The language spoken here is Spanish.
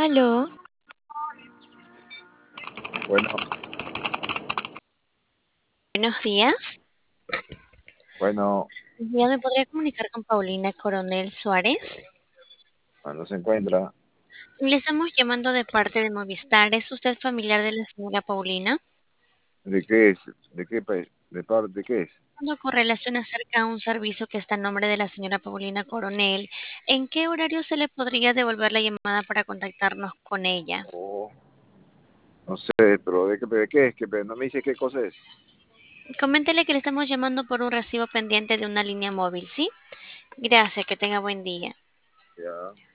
Aló, Bueno, buenos días. bueno, ¿Ya me podría comunicar con Paulina Coronel Suárez? no se encuentra. Le estamos llamando de parte de Movistar. ¿Es usted familiar de la señora Paulina? ¿De qué es? ¿De qué país? ¿De parte de qué es? Cuando con relación acerca a un servicio que está en nombre de la señora Paulina Coronel, ¿en qué horario se le podría devolver la llamada para contactarnos con ella? Oh, no sé, pero ¿de qué es? No me dice qué cosa es. Coméntele que le estamos llamando por un recibo pendiente de una línea móvil, ¿sí? Gracias, que tenga buen día. Ya.